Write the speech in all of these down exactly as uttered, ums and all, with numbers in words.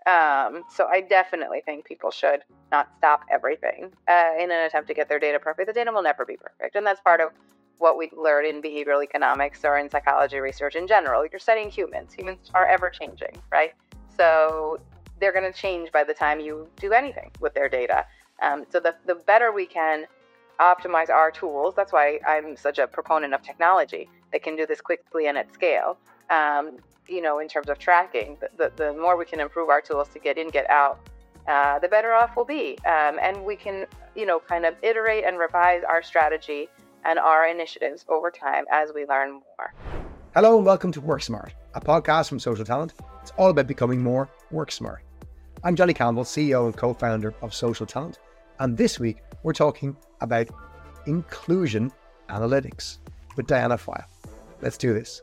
Um, so I definitely think people should not stop everything uh, in an attempt to get their data perfect. The data will never be perfect. And that's part of what we learn in behavioral economics or in psychology research in general. You're studying humans. Humans are ever changing, right? So they're going to change by the time you do anything with their data. Um, so the, the better we can optimize our tools, that's why I'm such a proponent of technology that can do this quickly and at scale. Um, you know, in terms of tracking, the, the, the more we can improve our tools to get in, get out, uh, the better off we'll be. Um, and we can, you know, kind of iterate and revise our strategy and our initiatives over time as we learn more. Hello and welcome to Work Smart, a podcast from Social Talent. It's all about becoming more work smart. I'm Johnny Campbell, C E O and co-founder of Social Talent. And this week, we're talking about inclusion analytics with Diana File. Let's do this.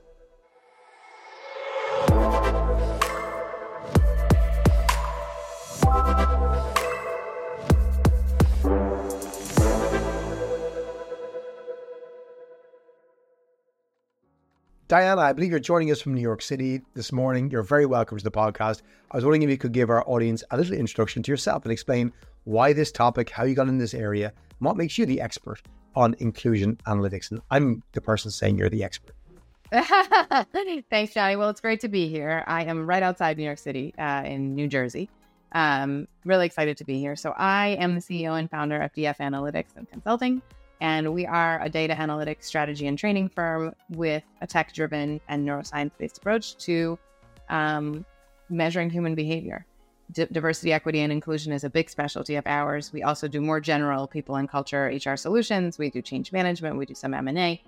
Diana, I believe you're joining us from New York City this morning. You're very welcome to the podcast. I was wondering if you could give our audience a little introduction to yourself and explain why this topic, how you got in this area, and what makes you the expert on inclusion analytics. And I'm the person saying you're the expert. Thanks, Johnny. Well, it's great to be here. I am right outside New York City uh, in New Jersey. Um, really excited to be here. So I am the C E O and founder of D F Analytics and Consulting. And we are a data analytics strategy and training firm with a tech-driven and neuroscience-based approach to um, measuring human behavior. D- diversity, equity, and inclusion is a big specialty of ours. We also do more general people and culture H R solutions. We do change management. We do some M and A.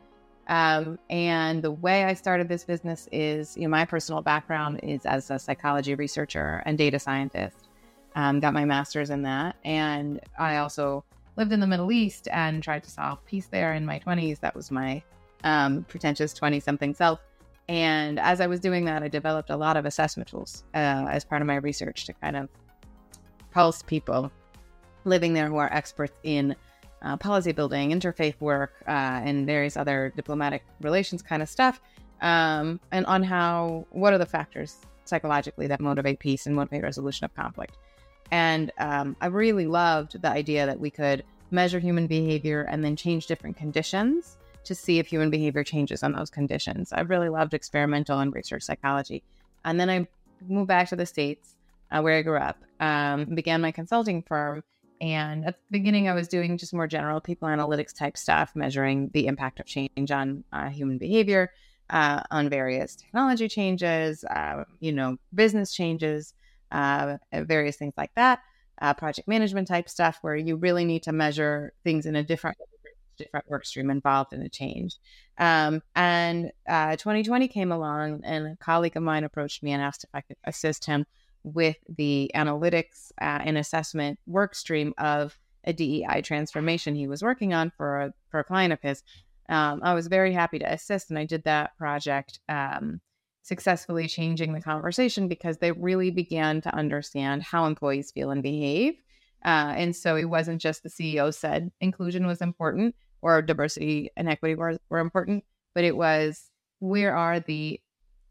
Um, and the way I started this business is, you know, my personal background is as a psychology researcher and data scientist. Um, got my master's in that. And I also lived in the Middle East and tried to solve peace there in my twenties. That was my um, pretentious twenty-something self. And as I was doing that, I developed a lot of assessment tools uh, as part of my research to kind of pulse people living there who are experts in uh, policy building, interfaith work, uh, and various other diplomatic relations kind of stuff, um, and on how, what are the factors psychologically that motivate peace and motivate resolution of conflict. And um, I really loved the idea that we could measure human behavior and then change different conditions to see if human behavior changes on those conditions. I really loved experimental and research psychology. And then I moved back to the States uh, where I grew up, um, began my consulting firm. And at the beginning, I was doing just more general people analytics type stuff, measuring the impact of change on uh, human behavior, uh, on various technology changes, uh, you know, business changes, uh, various things like that, uh, project management type stuff where you really need to measure things in a different, different work stream involved in a change. Um, and uh, twenty twenty came along and a colleague of mine approached me and asked if I could assist him with the analytics uh, and assessment work stream of a D E I transformation he was working on for a, for a client of his. Um, I was very happy to assist, and I did that project um, successfully, changing the conversation because they really began to understand how employees feel and behave. Uh, and so it wasn't just the C E O said inclusion was important or diversity and equity were, were important, but it was where are the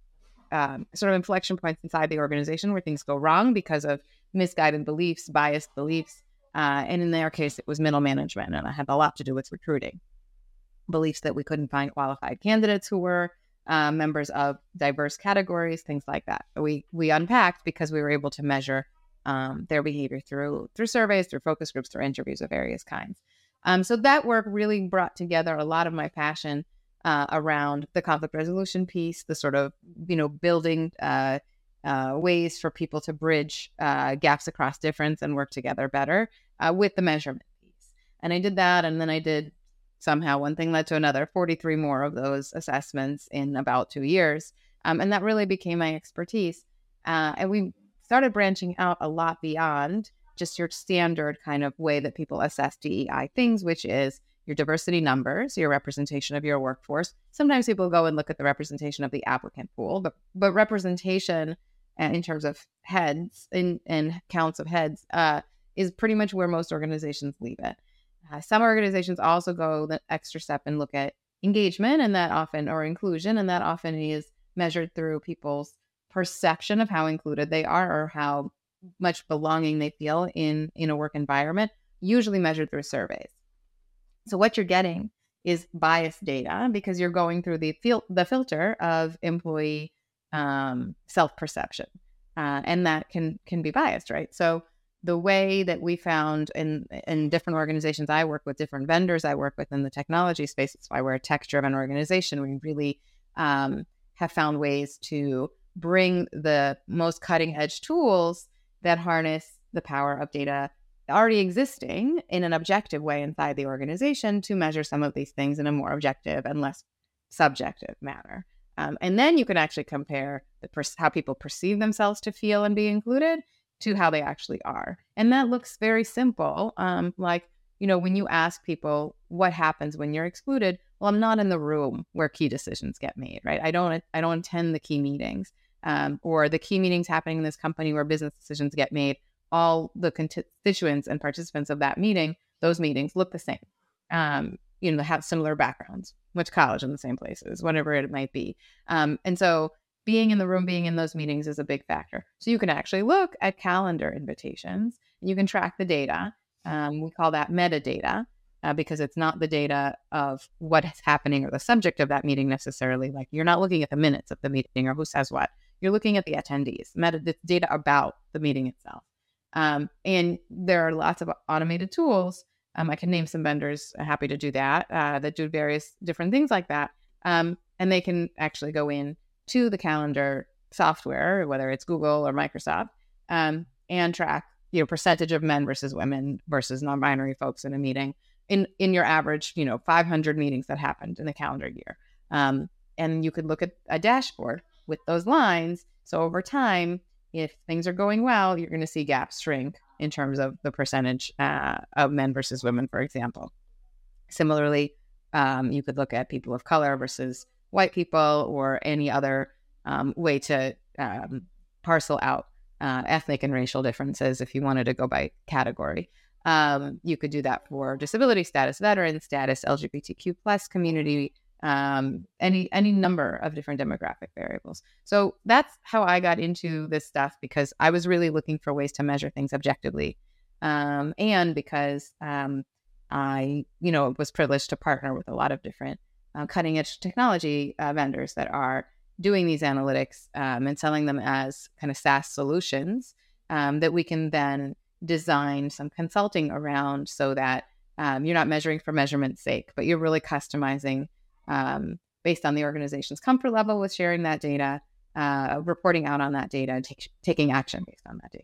um, sort of inflection points inside the organization where things go wrong because of misguided beliefs, biased beliefs. Uh, and in their case, it was middle management, and it had a lot to do with recruiting. Beliefs that we couldn't find qualified candidates who were Uh, members of diverse categories, things like that. We we unpacked because we were able to measure um, their behavior through through surveys, through focus groups, through interviews of various kinds. Um, so that work really brought together a lot of my passion uh, around the conflict resolution piece, the sort of, you know, building uh, uh, ways for people to bridge uh, gaps across difference and work together better uh, with the measurement piece. And I did that, and then I did somehow one thing led to another, forty-three more of those assessments in about two years. Um, and that really became my expertise. Uh, and we started branching out a lot beyond just your standard kind of way that people assess D E I things, which is your diversity numbers, your representation of your workforce. Sometimes people go and look at the representation of the applicant pool, but, but representation uh, in terms of heads and, and counts of heads uh, is pretty much where most organizations leave it. Uh, some organizations also go the extra step and look at engagement, and that often, or inclusion, and that often is measured through people's perception of how included they are or how much belonging they feel in, in a work environment, usually measured through surveys. So what you're getting is biased data because you're going through the fil- the filter of employee um, self-perception. Uh, and that can can be biased, right? So the way that we found in, in different organizations I work with, different vendors I work with in the technology space, it's why we're a tech-driven organization. We really um, have found ways to bring the most cutting-edge tools that harness the power of data already existing in an objective way inside the organization to measure some of these things in a more objective and less subjective manner. Um, and then you can actually compare the per- how people perceive themselves to feel and be included to how they actually are. And that looks very simple. Um, like, you know, when you ask people what happens when you're excluded, well, I'm not in the room where key decisions get made, right? I don't, I don't attend the key meetings, um, or the key meetings happening in this company where business decisions get made. All the constituents and participants of that meeting, those meetings look the same. Um, you know, have similar backgrounds, which college in the same places, whatever it might be. Um, and so being in the room, being in those meetings is a big factor. So you can actually look at calendar invitations and you can track the data. Um, we call that metadata uh, because it's not the data of what is happening or the subject of that meeting necessarily. Like you're not looking at the minutes of the meeting or who says what. You're looking at the attendees, meta data about the meeting itself. Um, and there are lots of automated tools. Um, I can name some vendors, uh, happy to do that, uh, that do various different things like that. Um, and they can actually go in to the calendar software, whether it's Google or Microsoft, um, and track, you know, percentage of men versus women versus non-binary folks in a meeting in, in your average, you know, five hundred meetings that happened in the calendar year. Um, and you could look at a dashboard with those lines. So over time, if things are going well, you're going to see gaps shrink in terms of the percentage uh, of men versus women, for example. Similarly, um, you could look at people of color versus white people or any other um, way to um, parcel out uh, ethnic and racial differences if you wanted to go by category. Um, you could do that for disability status, veteran status, L G B T Q plus community, um, any any number of different demographic variables. So that's how I got into this stuff, because I was really looking for ways to measure things objectively. Um, and because um, I, you know, was privileged to partner with a lot of different uh, cutting edge technology uh, vendors that are doing these analytics um, and selling them as kind of SaaS solutions um, that we can then design some consulting around so that um, you're not measuring for measurement's sake, but you're really customizing um, based on the organization's comfort level with sharing that data, uh, reporting out on that data, and take, taking action based on that data.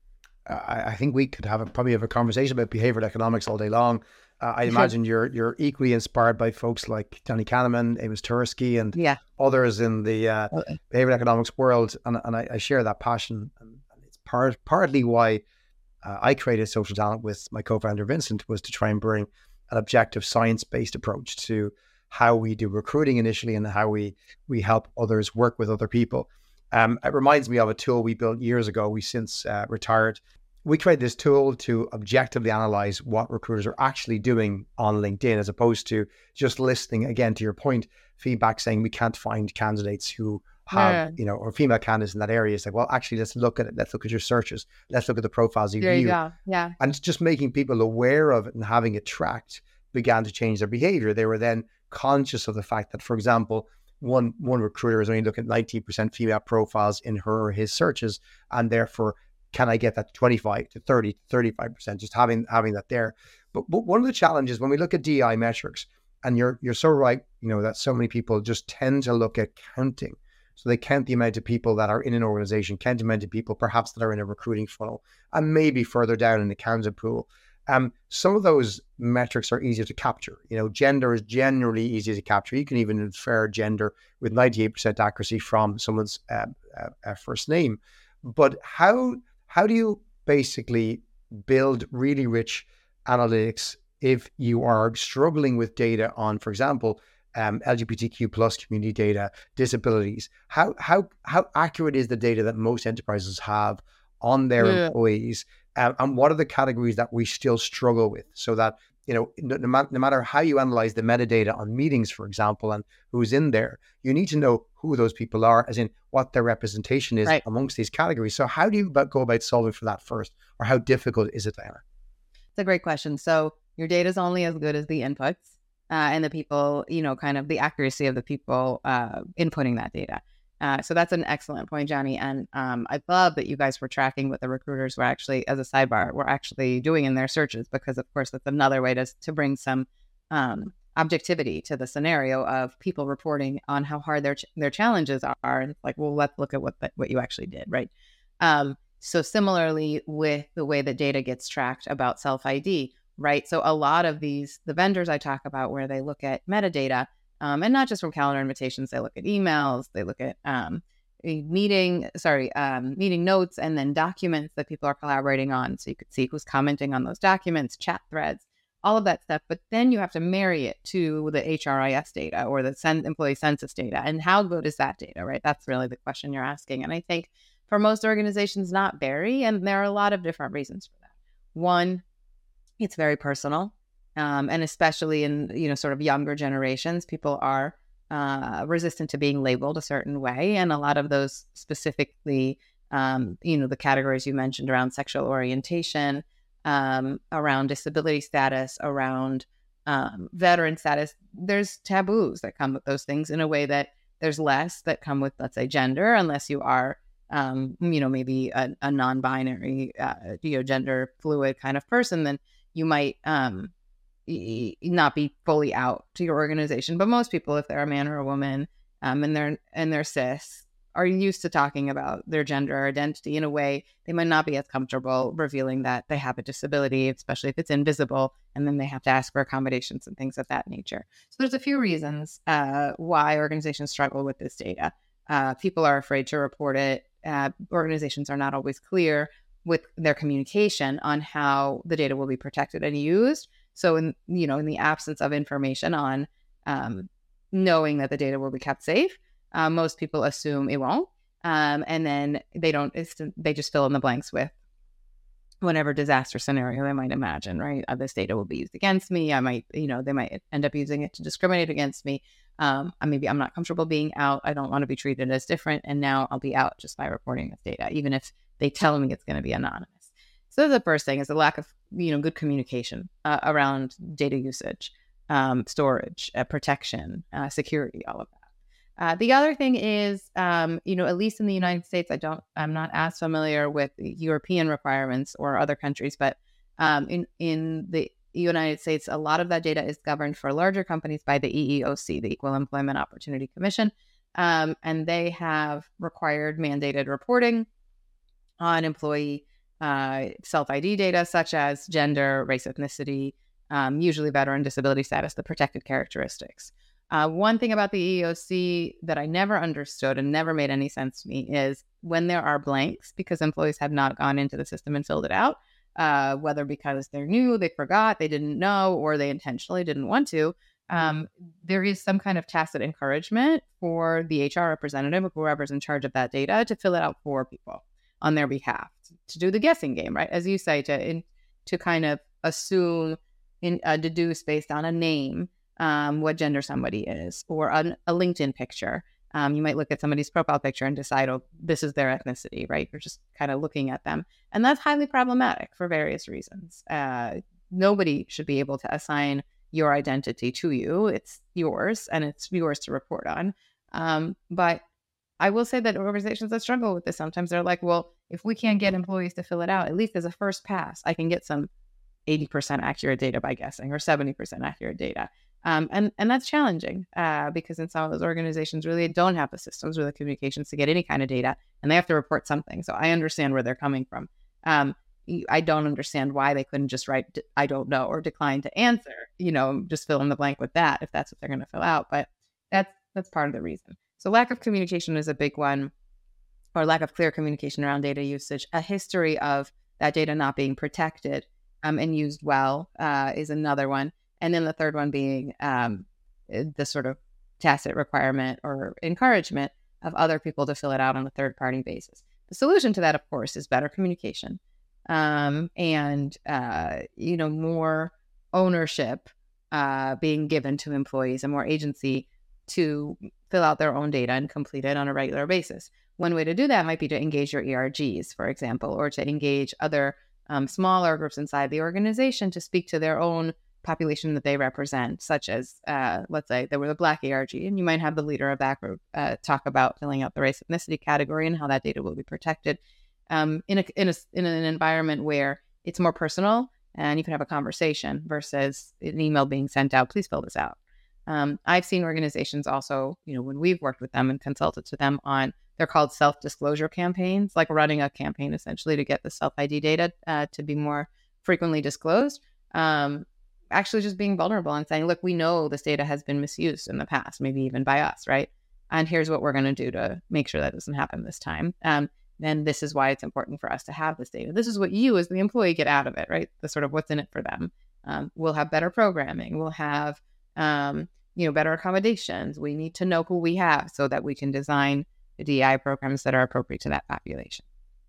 I, I think we could have a, probably have a conversation about behavioral economics all day long. Uh, I imagine you're you're equally inspired by folks like Johnny Kahneman, Amos Tversky, and yeah. others in the uh, okay. behavioral economics world, and, and I, I share that passion. And it's part partly why uh, I created Social Talent with my co-founder Vincent, was to try and bring an objective, science-based approach to how we do recruiting initially and how we we help others work with other people. Um, it reminds me of a tool we built years ago. We since uh, retired. We created this tool to objectively analyze what recruiters are actually doing on LinkedIn, as opposed to just listening, again, to your point, feedback saying we can't find candidates who have, yeah. you know, or female candidates in that area. It's like, well, actually, let's look at it. Let's look at your searches. Let's look at the profiles you there view. You go. Yeah. And it's just making people aware of it and having it tracked began to change their behavior. They were then conscious of the fact that, for example, one one recruiter is only looking at ninety percent female profiles in her or his searches, and therefore, can I get that to twenty-five to thirty to thirty-five percent, just having having that there. But, but one of the challenges when we look at D E I metrics, and you're you're so right, you know, that so many people just tend to look at counting. So they count the amount of people that are in an organization, count the amount of people perhaps that are in a recruiting funnel, and maybe further down in the candidate pool. Um, some of those metrics are easier to capture. You know, gender is generally easy to capture. You can even infer gender with ninety-eight percent accuracy from someone's uh, uh, uh, first name. But how how do you basically build really rich analytics if you are struggling with data on, for example, um, L G B T Q plus community data, disabilities? How how how accurate is the data that most enterprises have on their yeah. employees? Um, and what are the categories that we still struggle with, so that you know, no, no, ma- no matter how you analyze the metadata on meetings, for example, and who's in there, you need to know who those people are, as in what their representation is Right. amongst these categories. So how do you about, go about solving for that first, or how difficult is it, Diana? It's a great question. So your data is only as good as the inputs uh, and the people, you know, kind of the accuracy of the people uh, inputting that data. Uh, so that's an excellent point, Johnny. And um, I love that you guys were tracking what the recruiters were actually, as a sidebar, were actually doing in their searches, because of course that's another way to to bring some um, objectivity to the scenario of people reporting on how hard their ch- their challenges are. And it's like, well, let's look at what the, what you actually did, right? Um, so similarly with the way that data gets tracked about self-I D, right? So a lot of these, the vendors I talk about where they look at metadata, Um, and not just from calendar invitations, they look at emails, they look at um, meeting, sorry, um, meeting notes, and then documents that people are collaborating on. So you could see who's commenting on those documents, chat threads, all of that stuff. But then you have to marry it to the H R I S data or the cen- employee census data. And how good is that data, right? That's really the question you're asking. And I think for most organizations, not very. And there are a lot of different reasons for that. One, it's very personal. Um, and especially in, you know, sort of younger generations, people are uh, resistant to being labeled a certain way. And a lot of those specifically, um, you know, the categories you mentioned around sexual orientation, um, around disability status, around um, veteran status, there's taboos that come with those things in a way that there's less that come with, let's say, gender, unless you are, um, you know, maybe a, a non-binary, uh, you know, gender fluid kind of person, then you might, um, not be fully out to your organization. But most people, if they're a man or a woman, um, and they're and they're cis, are used to talking about their gender or identity in a way they might not be as comfortable revealing that they have a disability, especially if it's invisible, and then they have to ask for accommodations and things of that nature. So there's a few reasons uh, why organizations struggle with this data. Uh, people are afraid to report it. Uh, organizations are not always clear with their communication on how the data will be protected and used. So in, you know, in the absence of information on um, knowing that the data will be kept safe, uh, most people assume it won't. Um, and then they don't, it's, they just fill in the blanks with whatever disaster scenario they might imagine, right? Uh, this data will be used against me. I might, you know, they might end up using it to discriminate against me. Um, maybe I'm not comfortable being out. I don't want to be treated as different. And now I'll be out just by reporting this data, even if they tell me it's going to be anonymous. So the first thing is the lack of, you know, good communication uh, around data usage, um, storage, uh, protection, uh, security, all of that. Uh, the other thing is, um, you know, at least in the United States, I don't, I'm not as familiar with European requirements or other countries, but um, in in the United States, a lot of that data is governed for larger companies by the E E O C, the Equal Employment Opportunity Commission, um, and they have required mandated reporting on employee uh, self-I D data, such as gender, race, ethnicity, um, usually veteran, disability status, the protected characteristics. Uh, one thing about the E E O C that I never understood and never made any sense to me is when there are blanks, because employees have not gone into the system and filled it out, uh, whether because they're new, they forgot, they didn't know, or they intentionally didn't want to, um, there is some kind of tacit encouragement for the H R representative or whoever's in charge of that data to fill it out for people on their behalf, to do the guessing game, right? As you say, to in, to kind of assume, in, uh, deduce based on a name, um, what gender somebody is, or a, a LinkedIn picture. Um, you might look at somebody's profile picture and decide, oh, this is their ethnicity, right? You're just kind of looking at them. And that's highly problematic for various reasons. Uh, nobody should be able to assign your identity to you. It's yours, and it's yours to report on. Um, but I will say that organizations that struggle with this, sometimes they're like, well, if we can't get employees to fill it out, at least as a first pass, I can get some eighty percent accurate data by guessing, or seventy percent accurate data. Um, and, and that's challenging uh, because in some of those organizations really don't have the systems or the communications to get any kind of data, and they have to report something. So I understand where they're coming from. Um, I don't understand why they couldn't just write, I don't know, or decline to answer, you know, just fill in the blank with that if that's what they're going to fill out. But that's, that's part of the reason. So lack of communication is a big one, or lack of clear communication around data usage. A history of that data not being protected um, and used well uh, is another one. And then the third one being um, the sort of tacit requirement or encouragement of other people to fill it out on a third-party basis. The solution to that, of course, is better communication um, and, uh, you know, more ownership uh, being given to employees and more agency to fill out their own data and complete it on a regular basis. One way to do that might be to engage your E R Gs, for example, or to engage other um, smaller groups inside the organization to speak to their own population that they represent, such as, uh, let's say, there were the Black E R G, and you might have the leader of that group uh, talk about filling out the race ethnicity category and how that data will be protected um, in, a, in, a, in an environment where it's more personal and you can have a conversation versus an email being sent out, please fill this out. Um, I've seen organizations also, you know, when we've worked with them and consulted to them on, they're called self-disclosure campaigns, like running a campaign essentially to get the self-I D data uh, to be more frequently disclosed. Um, actually just being vulnerable and saying, look, we know this data has been misused in the past, maybe even by us, right? And here's what we're going to do to make sure that doesn't happen this time. Um, then this is why it's important for us to have this data. This is what you as the employee get out of it, right? The sort of what's in it for them. Um, we'll have better programming. We'll have, um, you know, better accommodations. We need to know who we have so that we can design the D E I programs that are appropriate to that population.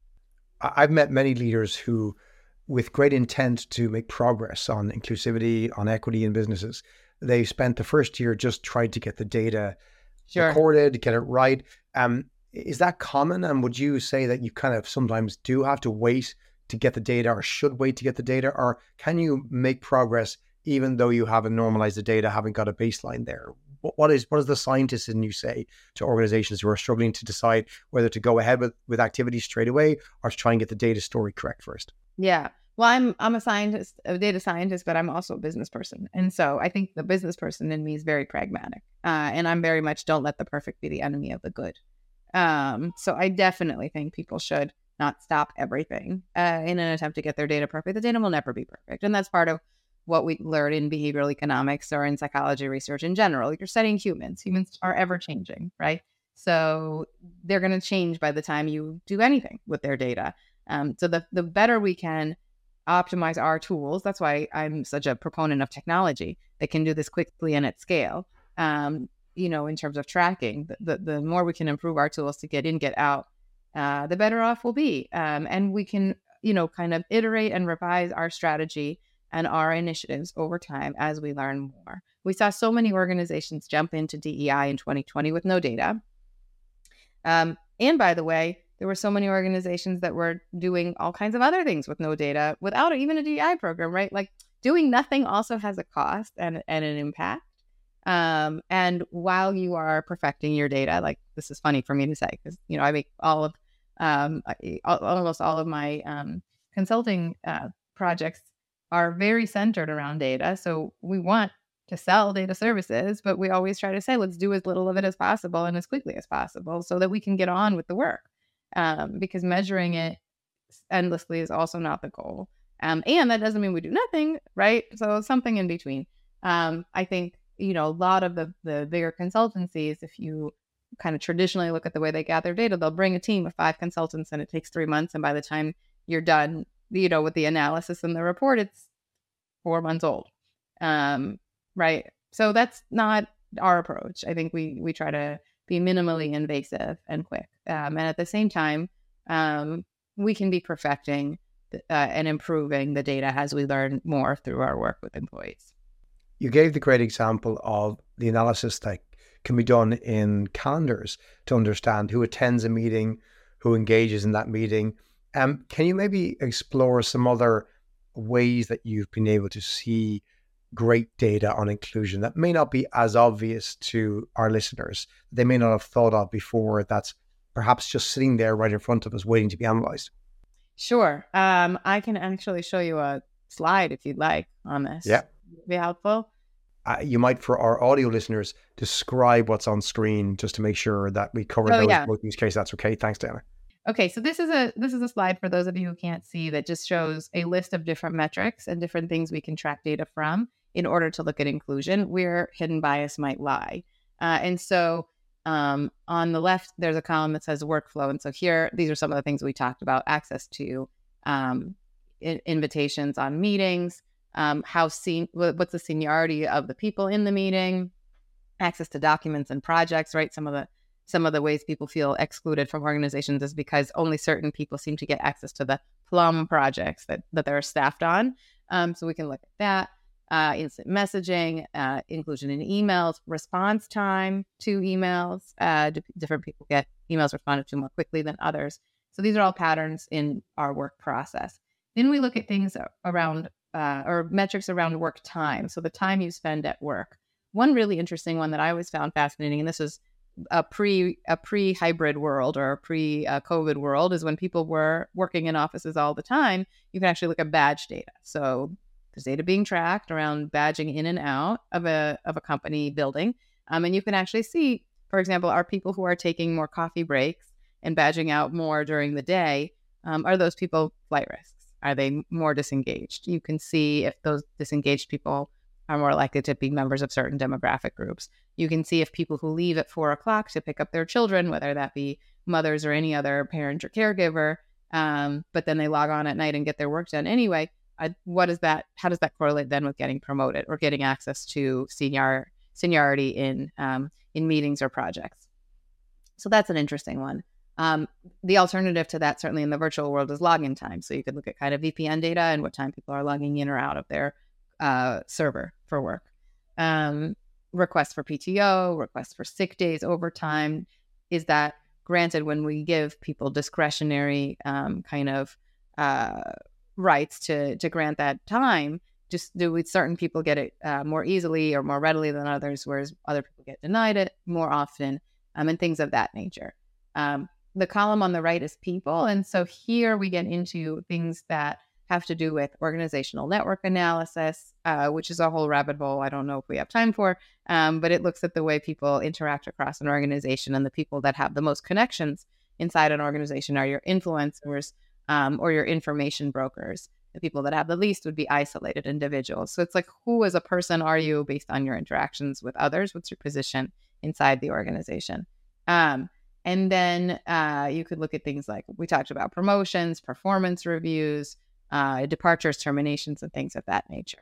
I've met many leaders who, with great intent to make progress on inclusivity, on equity in businesses, they spent the first year just trying to get the data Sure. recorded, get it right. Um, is that common? And would you say that you kind of sometimes do have to wait to get the data, or should wait to get the data? Or can you make progress even though you haven't normalized the data, haven't got a baseline there? What is what is the scientists in you say to organizations who are struggling to decide whether to go ahead with, with activities straight away or to try and get the data story correct first? Yeah. Well, I'm I'm a scientist, a data scientist, but I'm also a business person. And so I think the business person in me is very pragmatic. Uh, and I'm very much don't let the perfect be the enemy of the good. Um, so I definitely think people should not stop everything uh, in an attempt to get their data perfect. The data will never be perfect. And that's part of what we learn in behavioral economics or in psychology research in general. You're studying humans. Humans are ever changing, right? So they're going to change by the time you do anything with their data. Um, so the, the better we can optimize our tools, that's why I'm such a proponent of technology that can do this quickly and at scale. Um, you know, in terms of tracking, the, the, the more we can improve our tools to get in, get out, uh, the better off we'll be. Um, and we can, you know, kind of iterate and revise our strategy and our initiatives over time as we learn more. We saw so many organizations jump into D E I in twenty twenty with no data. Um, and by the way, there were so many organizations that were doing all kinds of other things with no data without even a D E I program, right? Like doing nothing also has a cost and, and an impact. Um, and while you are perfecting your data, like this is funny for me to say, because, you know, I make all of, um, almost all of my um, consulting uh, projects are very centered around data. So we want to sell data services, but we always try to say, let's do as little of it as possible and as quickly as possible so that we can get on with the work. Um, because measuring it endlessly is also not the goal. Um, and that doesn't mean we do nothing, right? So something in between. Um, I think, you know, a lot of the, the bigger consultancies, if you kind of traditionally look at the way they gather data, they'll bring a team of five consultants and it takes three months. And by the time you're done, you know, with the analysis and the report, it's four months old. Um, right. So that's not our approach. I think we, we try to be minimally invasive and quick. Um, and at the same time, um, we can be perfecting uh, and improving the data as we learn more through our work with employees. You gave the great example of the analysis that can be done in calendars to understand who attends a meeting, who engages in that meeting. Um, can you maybe explore some other ways that you've been able to see great data on inclusion that may not be as obvious to our listeners, they may not have thought of before, that's perhaps just sitting there right in front of us waiting to be analyzed? Sure. Um, I can actually show you a slide if you'd like on this. Yeah. Be helpful. Uh, you might, for our audio listeners, describe what's on screen just to make sure that we cover oh, those yeah. both use cases. That's okay. Thanks, Diana. Okay, so this is a this is a slide for those of you who can't see that just shows a list of different metrics and different things we can track data from in order to look at inclusion, where hidden bias might lie. Uh, and so um, on the left, there's a column that says workflow. And so here, these are some of the things we talked about: access to um, in- invitations on meetings, um, how sen- what's the seniority of the people in the meeting, access to documents and projects, right? Some of the Some of the ways people feel excluded from organizations is because only certain people seem to get access to the plum projects that, that they're staffed on. Um, so we can look at that. uh, instant messaging, uh, inclusion in emails, response time to emails. Uh, d- different people get emails responded to more quickly than others. So these are all patterns in our work process. Then we look at things around uh, or metrics around work time. So the time you spend at work. One really interesting one that I always found fascinating, and this was a pre a pre hybrid world or a pre uh, COVID world, is when people were working in offices all the time. You can actually look at badge data. So there's data being tracked around badging in and out of a of a company building, um, and you can actually see, for example, are people who are taking more coffee breaks and badging out more during the day, um, are those people flight risks? Are they more disengaged? You can see if those disengaged people are more likely to be members of certain demographic groups. You can see if people who leave at four o'clock to pick up their children, whether that be mothers or any other parent or caregiver, um, but then they log on at night and get their work done anyway. Uh, what is that? How does that correlate then with getting promoted or getting access to senior seniority in um, in meetings or projects? So that's an interesting one. Um, the alternative to that, certainly in the virtual world, is login time. So you could look at kind of V P N data and what time people are logging in or out of their uh, server for work. Um, requests for P T O, requests for sick days, overtime. Is that granted when we give people discretionary um, kind of uh, rights to to grant that time? Just do we, certain people get it uh, more easily or more readily than others, whereas other people get denied it more often, um, and things of that nature. Um, the column on the right is people. And so here we get into things that have to do with organizational network analysis, uh, which is a whole rabbit hole I don't know if we have time for, um, but it looks at the way people interact across an organization, and the people that have the most connections inside an organization are your influencers um, or your information brokers. The people that have the least would be isolated individuals. So it's like, who as a person are you based on your interactions with others? What's your position inside the organization? Um, And then uh, you could look at things like we talked about: promotions, performance reviews, uh, departures, terminations, and things of that nature.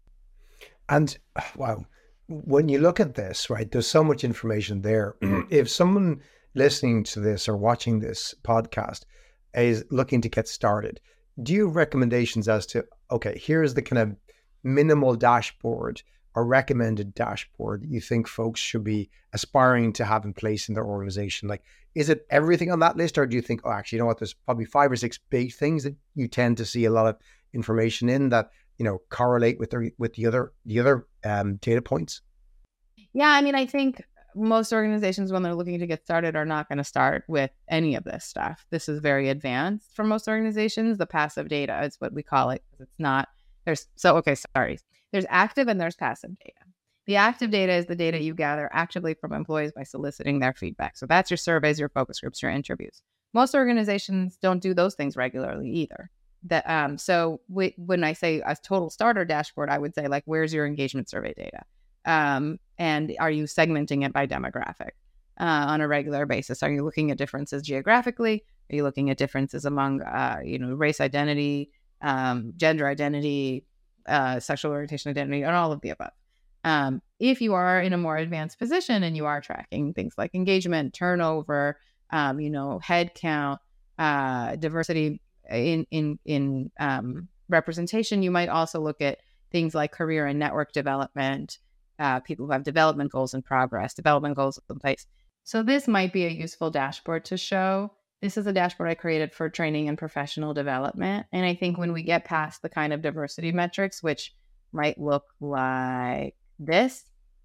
And wow, when you look at this, right, there's so much information there. If someone listening to this or watching this podcast is looking to get started, do you have recommendations as to, okay, here's the kind of minimal dashboard or recommended dashboard that you think folks should be aspiring to have in place in their organization? Like, is it everything on that list, or do you think, oh, actually, you know what, there's probably five or six big things that you tend to see a lot of information in that, you know, correlate with the with the other the other um, data points? Yeah, I mean, I think most organizations, when they're looking to get started, are not going to start with any of this stuff. This is very advanced for most organizations. The passive data is what we call it, because it's not there's so okay, sorry. There's active and there's passive data. The active data is the data you gather actively from employees by soliciting their feedback. So that's your surveys, your focus groups, your interviews. Most organizations don't do those things regularly either. That um, so we, when I say a total starter dashboard, I would say, like, where's your engagement survey data? Um, and are you segmenting it by demographic uh, on a regular basis? Are you looking at differences geographically? Are you looking at differences among, uh, you know, race identity, um, gender identity, uh, sexual orientation identity, and all of the above? Um, if you are in a more advanced position and you are tracking things like engagement, turnover, um, you know, head count, uh, diversity in in in um, representation, you might also look at things like career and network development, uh, people who have development goals in progress, development goals in place. So this might be a useful dashboard to show. This is a dashboard I created for training and professional development. And I think when we get past the kind of diversity metrics, which might look like this,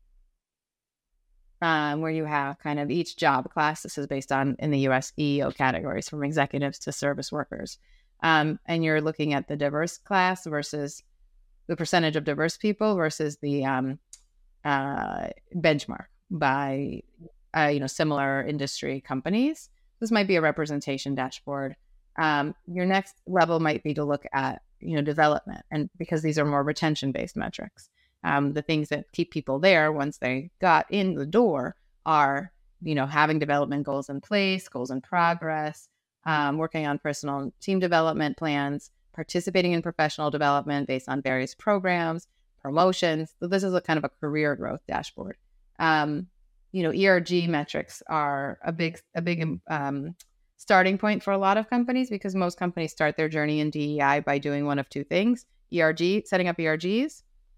um, where you have kind of each job class, this is based on in the U S E E O categories, from executives to service workers. Um, and you're looking at the diverse class versus the percentage of diverse people versus the um, uh, benchmark by, uh, you know, similar industry companies. This might be a representation dashboard. Um, your next level might be to look at, you know, development, and because these are more retention-based metrics, um, the things that keep people there once they got in the door are, you know, having development goals in place, goals in progress, um, working on personal and team development plans, participating in professional development based on various programs, promotions. So this is a kind of a career growth dashboard. Um, you know, E R G metrics are a big, a big um, starting point for a lot of companies, because most companies start their journey in D E I by doing one of two things: E R G, setting up E R Gs,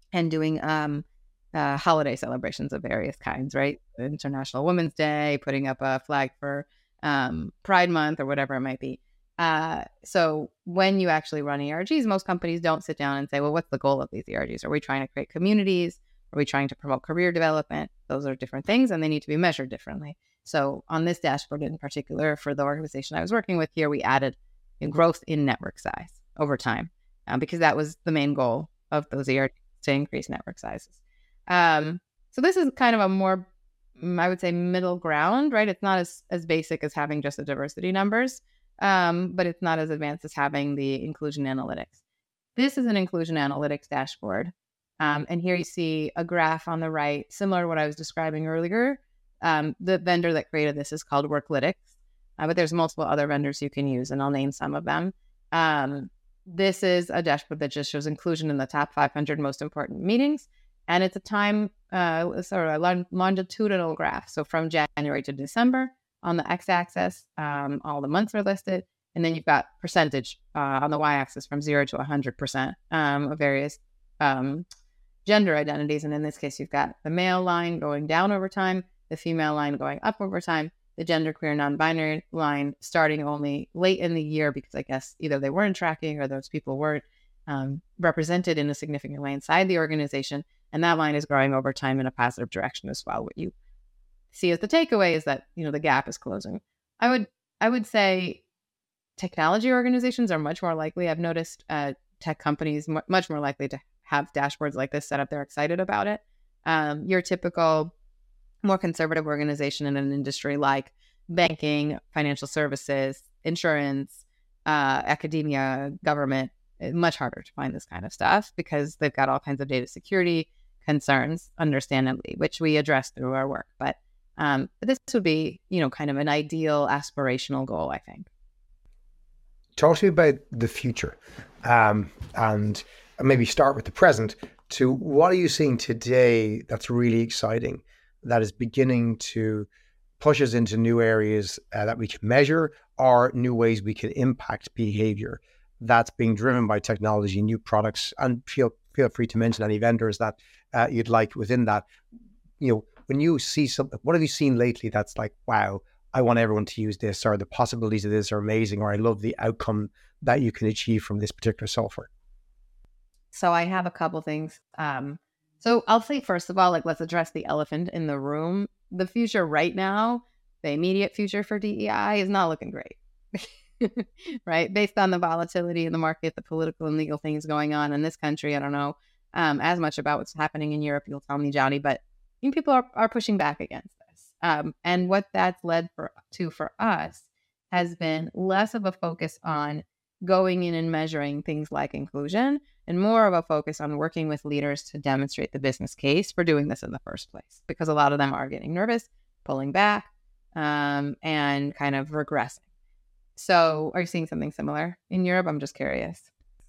and doing um, uh, holiday celebrations of various kinds, right? International Women's Day, putting up a flag for um, Pride Month or whatever it might be. Uh, so when you actually run E R Gs, most companies don't sit down and say, well, what's the goal of these E R Gs? Are we trying to create communities? Are we trying to promote career development? Those are different things, and they need to be measured differently. So on this dashboard in particular, for the organization I was working with here, we added growth in network size over time, um, because that was the main goal of those E R Gs, to increase network sizes. Um, so this is kind of a more, I would say, middle ground, right? It's not as, as basic as having just the diversity numbers, um, but it's not as advanced as having the inclusion analytics. This is an inclusion analytics dashboard. Um, and here you see a graph on the right, similar to what I was describing earlier. Um, the vendor that created this is called Worklytics, uh, but there's multiple other vendors you can use, and I'll name some of them. Um, this is a dashboard that just shows inclusion in the top five hundred most important meetings. And it's a time, uh, sort of a longitudinal graph. So from January to December on the x-axis, um, all the months are listed. And then you've got percentage uh, on the y-axis from zero to one hundred percent um, of various um, gender identities. And in this case, you've got the male line going down over time, the female line going up over time, the genderqueer non-binary line starting only late in the year because I guess either they weren't tracking or those people weren't um, represented in a significant way inside the organization. And that line is growing over time in a positive direction as well. What you see as the takeaway is that, you know, the gap is closing. I would I would say technology organizations are much more likely. I've noticed uh, tech companies m- much more likely to have dashboards like this set up. They're excited about it. Um, your typical more conservative organization in an industry like banking, financial services, insurance, uh, academia, government, it's much harder to find this kind of stuff because they've got all kinds of data security concerns, understandably, which we address through our work. But, um, but this would be, you know, kind of an ideal aspirational goal, I think. Talk to me about the future, um, and maybe start with the present. To what are you seeing today that's really exciting, that is beginning to push us into new areas uh, that we can measure, or new ways we can impact behavior that's being driven by technology, new products? And feel feel free to mention any vendors that uh, you'd like within that. You know, when you see something, what have you seen lately that's like, wow, I want everyone to use this, or the possibilities of this are amazing, or I love the outcome that you can achieve from this particular software? So I have a couple things. Um, so I'll say, first of all, like, let's address the elephant in the room. The future right now, the immediate future for D E I is not looking great. Right? Based on the volatility in the market, the political and legal things going on in this country. I don't know um, as much about what's happening in Europe. You'll tell me, Johnny, but you know, people are, are pushing back against this. Um, and what that's led for, to for us has been less of a focus on going in and measuring things like inclusion, and more of a focus on working with leaders to demonstrate the business case for doing this in the first place, because a lot of them are getting nervous, pulling back, um, and kind of regressing. So are you seeing something similar in Europe? I'm just curious.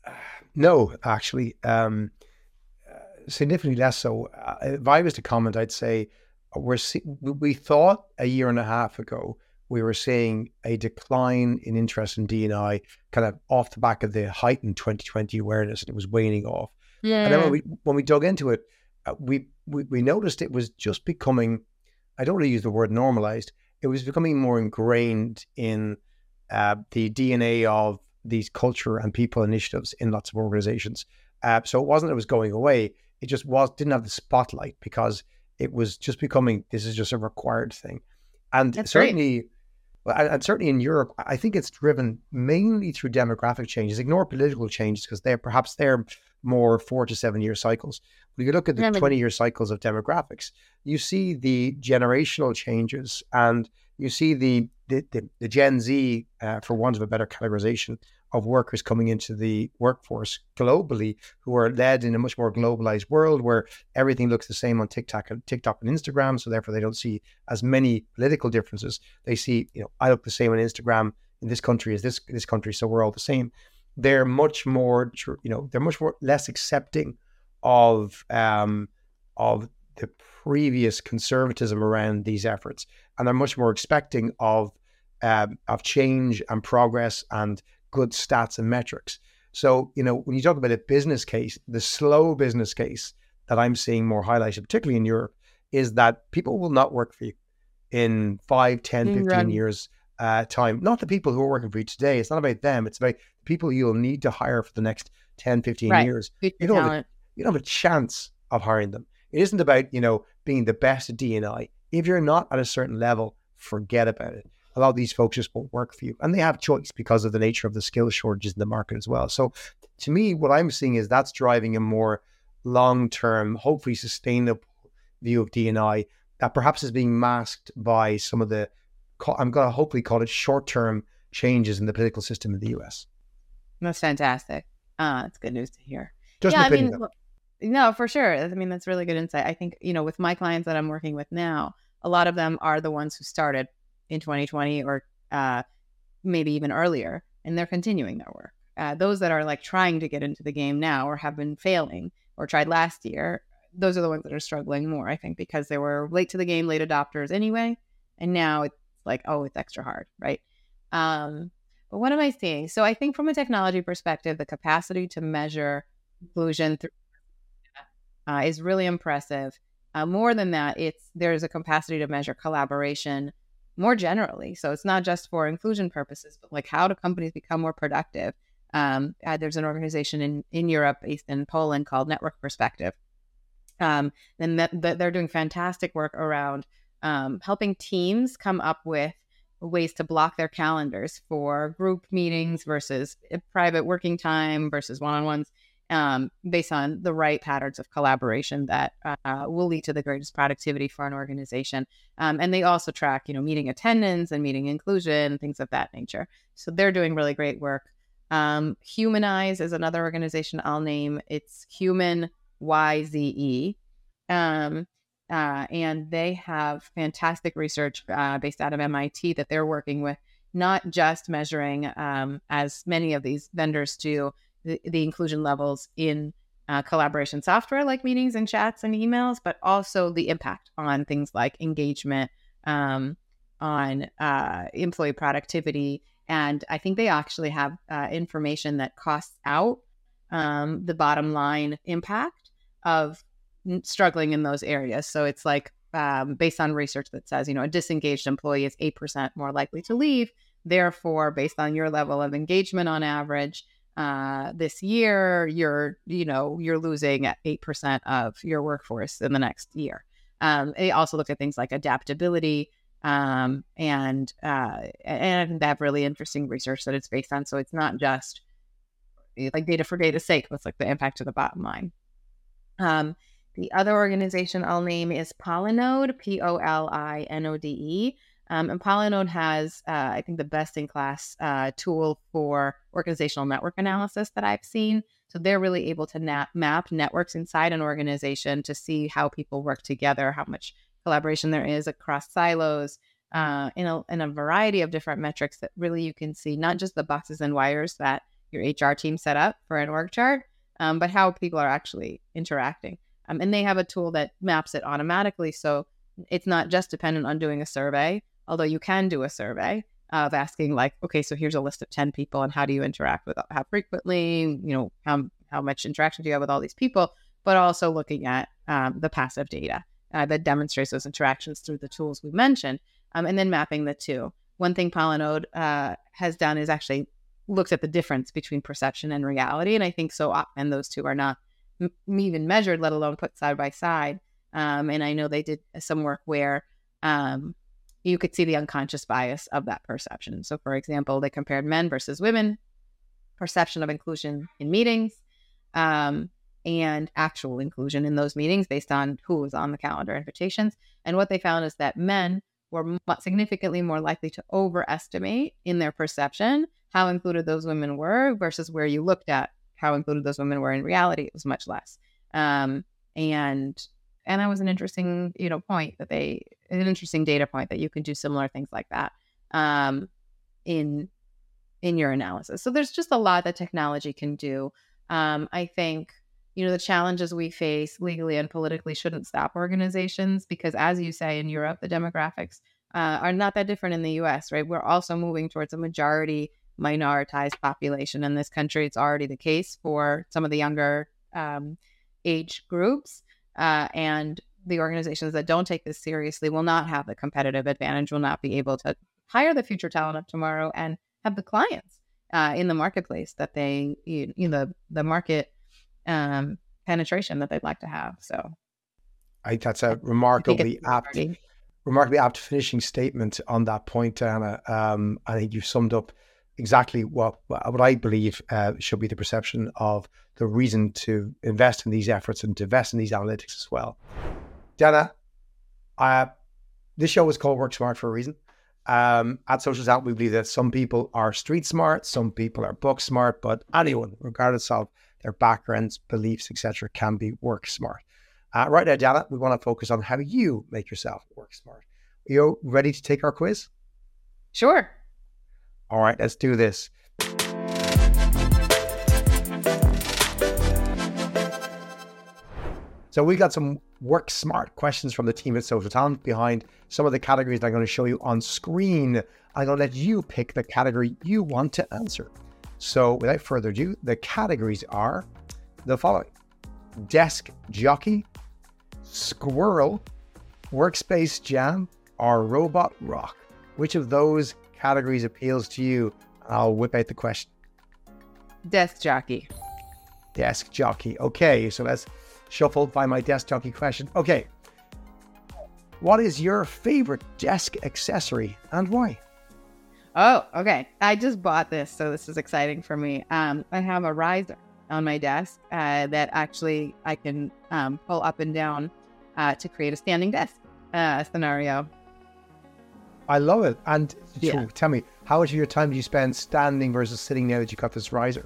No, actually, um, significantly less so. Uh, if I was to comment, I'd say we're see- we thought a year and a half ago we were seeing a decline in interest in D and I, kind of off the back of the heightened twenty twenty awareness, and it was waning off. Yeah. And then when we when we dug into it, uh, we, we we noticed it was just becoming, I don't want to use the word normalized, it was becoming more ingrained in uh, the D N A of these culture and people initiatives in lots of organizations. Uh, so it wasn't that it was going away, it just was didn't have the spotlight because it was just becoming, this is just a required thing. And That's certainly, well, and, and certainly in Europe, I think it's driven mainly through demographic changes. Ignore political changes because they're perhaps they're more four to seven year cycles. When you look at the Yeah, but- twenty year cycles of demographics, you see the generational changes, and you see the the, the, the Gen Z, uh, for want of a better categorization, of workers coming into the workforce globally, who are led in a much more globalized world where everything looks the same on TikTok and TikTok and Instagram. So therefore they don't see as many political differences. They see, you know, I look the same on Instagram in this country as this, this country. So we're all the same. They're much more, you know, they're much more less accepting of, um, of the previous conservatism around these efforts. And they're much more expecting of, um, of change and progress and good stats and metrics. So, you know, when you talk about a business case, the slow business case that I'm seeing more highlighted, particularly in Europe, is that people will not work for you in five, ten, fifteen Right. years uh, time. Not the people who are working for you today. It's not about them. It's about the people you'll need to hire for the next ten, fifteen Right. years. Future You don't, have a, talent. you don't have a chance of hiring them. It isn't about, you know, being the best at D and I. If you're not at a certain level, forget about it. A lot of these folks just won't work for you. And they have choice because of the nature of the skill shortages in the market as well. So to me, what I'm seeing is that's driving a more long-term, hopefully sustainable view of D and I that perhaps is being masked by some of the, I'm going to hopefully call it short-term changes in the political system in the U S. That's fantastic. Uh, it's good news to hear. Just yeah, an I opinion. mean, look, no, for sure. I mean, that's really good insight. I think, you know, with my clients that I'm working with now, a lot of them are the ones who started in twenty twenty or uh, maybe even earlier, and they're continuing their work. Uh, those that are like trying to get into the game now or have been failing or tried last year, those are the ones that are struggling more, I think, because they were late to the game, late adopters anyway. And now it's like, oh, it's extra hard, right? Um, but what am I seeing? So I think from a technology perspective, the capacity to measure inclusion through uh, is really impressive. Uh, more than that, it's there's a capacity to measure collaboration more generally. So it's not just for inclusion purposes, but like how do companies become more productive? Um, uh, there's an organization in, in Europe, based in Poland, called Network Perspective. Um, and that, that they're doing fantastic work around um, helping teams come up with ways to block their calendars for group meetings versus private working time versus one-on-ones, um, based on the right patterns of collaboration that uh, will lead to the greatest productivity for an organization. Um, and they also track, you know, meeting attendance and meeting inclusion, things of that nature. So they're doing really great work. Um, Humanize is another organization I'll name. It's Human Y Z E. Um, uh, and they have fantastic research uh, based out of M I T that they're working with, not just measuring, um, as many of these vendors do, the, the inclusion levels in uh, collaboration software like meetings and chats and emails, but also the impact on things like engagement, um, on uh, employee productivity. And I think they actually have uh, information that costs out um, the bottom line impact of struggling in those areas. So it's like um, based on research that says, you know, a disengaged employee is eight percent more likely to leave. Therefore, based on your level of engagement on average, uh, this year, you're, you know, you're losing at eight percent of your workforce in the next year. Um, they also look at things like adaptability, um, and, uh, and they have really interesting research that it's based on. So it's not just like data for data's sake, but it's like the impact to the bottom line. Um, the other organization I'll name is Polinode, P O L I N O D E. Um, and Polinode has, uh, I think, the best-in-class uh, tool for organizational network analysis that I've seen. So they're really able to na- map networks inside an organization to see how people work together, how much collaboration there is across silos, uh, in, a, in a variety of different metrics that really you can see, not just the boxes and wires that your H R team set up for an org chart, um, but how people are actually interacting. Um, and they have a tool that maps it automatically. So it's not just dependent on doing a survey, although you can do a survey of asking like, okay, so here's a list of ten people and how do you interact with, how frequently, you know, how, how much interaction do you have with all these people, but also looking at um, the passive data uh, that demonstrates those interactions through the tools we mentioned, um, and then mapping the two. One thing Polinode uh, has done is actually looked at the difference between perception and reality. And I think so often those two are not m- even measured, let alone put side by side. Um, and I know they did some work where um, you could see the unconscious bias of that perception. So, for example, they compared men versus women, perception of inclusion in meetings, um, and actual inclusion in those meetings based on who was on the calendar invitations. And what they found is that men were m- significantly more likely to overestimate in their perception how included those women were versus where you looked at how included those women were in reality. It was much less. Um, and and that was an interesting, you know, point that they, an interesting data point that you can do similar things like that um, in in your analysis. So there's just a lot that technology can do. Um, I think, you know, the challenges we face legally and politically shouldn't stop organizations because, as you say, in Europe, the demographics uh, are not that different in the U S, right? We're also moving towards a majority minoritized population in this country. It's already the case for some of the younger um, age groups. Uh, and the organizations that don't take this seriously will not have the competitive advantage, will not be able to hire the future talent of tomorrow and have the clients uh, in the marketplace that they, you, you know, the, the market um, penetration that they'd like to have. So I think that's a remarkably apt, remarkably apt finishing statement on that point, Diana. Um, I think you've summed up exactly what what I believe uh, should be the perception of the reason to invest in these efforts and to invest in these analytics as well. Diana, uh, this show is called Work Smart for a reason. Um, at Social Talent, we believe that some people are street smart, some people are book smart, but anyone, regardless of their backgrounds, beliefs, et cetera, can be work smart. Uh, right now, Diana, we want to focus on how you make yourself work smart. Are you ready to take our quiz? Sure. All right, let's do this. So we got some work smart questions from the team at Social Talent behind some of the categories that I'm going to show you on screen. I'm going to let you pick the category you want to answer. So without further ado, the categories are the following: desk jockey, squirrel, workspace jam, or robot rock. Which of those categories appeals to you? I'll whip out the question. Desk jockey. Desk jockey. Okay, so let's shuffle by my desk jockey question. Okay. What is your favorite desk accessory and why? Oh, okay. I just bought this, so this is exciting for me. Um, I have a riser on my desk uh, that actually I can um, pull up and down uh, to create a standing desk uh, scenario. I love it. And Yeah. tell me, how much of your time do you spend standing versus sitting now that you got this riser?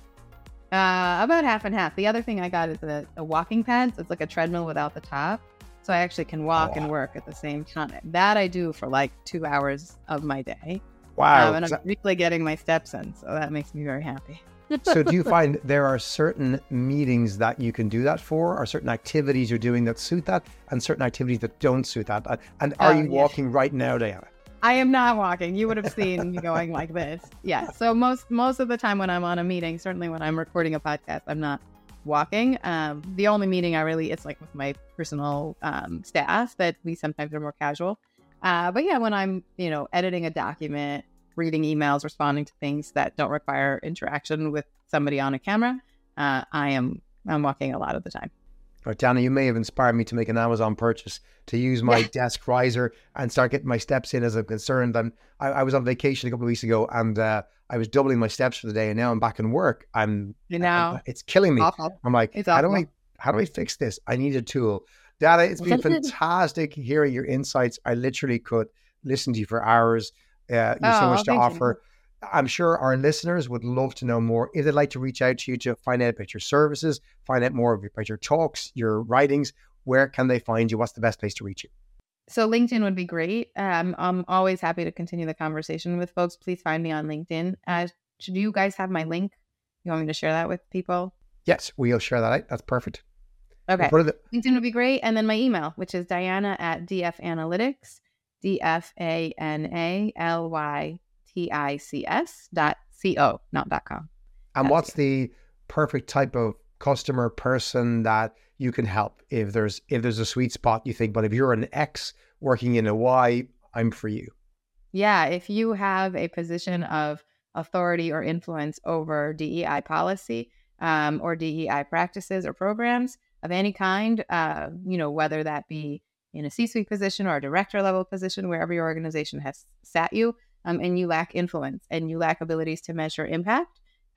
Uh, about half and half. The other thing I got is a, a walking pad. So it's like a treadmill without the top. So I actually can walk Oh, wow. and work at the same time. That I do for like two hours of my day. Wow. Um, and I'm So- really getting my steps in. So that makes me very happy. So do you find there are certain meetings that you can do that for, or certain activities you're doing that suit that, and certain activities that don't suit that? And- And are Oh, you yeah. walking right now, Diana? I am not walking. You would have seen me going like this. Yeah. So most most of the time when I'm on a meeting, certainly when I'm recording a podcast, I'm not walking. Um, the only meeting I really, it's like with my personal um, staff that we sometimes are more casual. Uh, but yeah, when I'm, you know, editing a document, reading emails, responding to things that don't require interaction with somebody on a camera, uh, I am I'm walking a lot of the time. Right, Diana, you may have inspired me to make an Amazon purchase to use my Yeah. desk riser and start getting my steps in as I'm concerned. I'm, I, I was on vacation a couple of weeks ago and uh, I was doubling my steps for the day, and now I'm back in work. I'm, You know, I'm- it's killing me. awful. I'm like, It's how do I, awful. how do I fix this? I need a tool. Diana, it's been fantastic hearing your insights. I literally could listen to you for hours. Uh, you have so Oh, much to thank you. offer. I'm sure our listeners would love to know more. If they'd like to reach out to you to find out about your services, find out more about your talks, your writings, where can they find you? What's the best place to reach you? So LinkedIn would be great. Um, I'm always happy to continue the conversation with folks. Please find me on LinkedIn. Uh, should you guys have my link? You want me to share that with people? Yes, we'll share that out. That's perfect. Okay. What are the, LinkedIn would be great. And then my email, which is Diana at D F Analytics, D F A N A L Y T I C S dot C O, not dot com. and That's what's it. the perfect type of customer person that you can help? If there's if there's a sweet spot, you think, but if you're an X working in a Y, I'm for you. Yeah, if you have a position of authority or influence over D E I policy um, or D E I practices or programs of any kind, uh, you know, whether that be in a C-suite position or a director level position, wherever your organization has sat you, um, and you lack influence and you lack abilities to measure impact,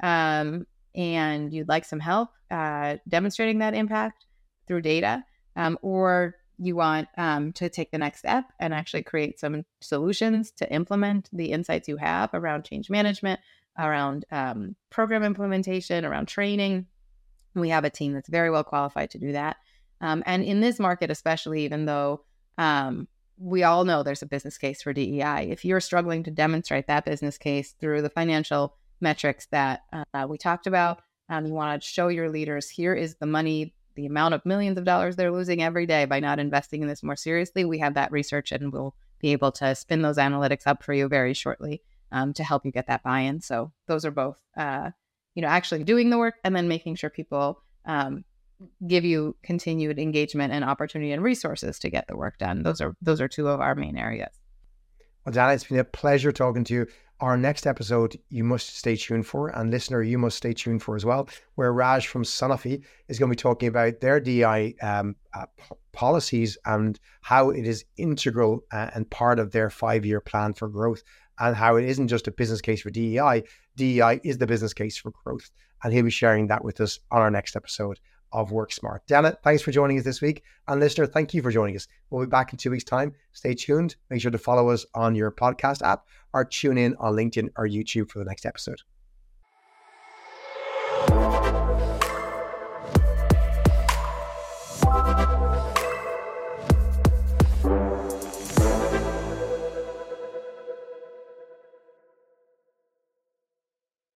um, and you'd like some help uh, demonstrating that impact through data, um, or you want um, to take the next step and actually create some solutions to implement the insights you have around change management, around um, program implementation, around training. We have a team that's very well qualified to do that. Um, and in this market, especially, even though um, we all know there's a business case for D E I, if you're struggling to demonstrate that business case through the financial metrics that uh, we talked about, um, you want to show your leaders, here is the money, the amount of millions of dollars they're losing every day by not investing in this more seriously. We have that research and we'll be able to spin those analytics up for you very shortly um, to help you get that buy-in. So those are both, uh, you know, actually doing the work and then making sure people um, give you continued engagement and opportunity and resources to get the work done. Those are those are two of our main areas. Well, Dana, it's been a pleasure talking to you. Our next episode, you must stay tuned for, and listener, you must stay tuned for as well, where Raj from Sanofi is going to be talking about their D E I um, uh, p- policies and how it is integral uh, and part of their five-year plan for growth, and how it isn't just a business case for D E I. D E I is the business case for growth, and he'll be sharing that with us on our next episode of Work Smart. Dana, thanks for joining us this week. And listener, thank you for joining us. We'll be back in two weeks' time. Stay tuned. Make sure to follow us on your podcast app or tune in on LinkedIn or YouTube for the next episode.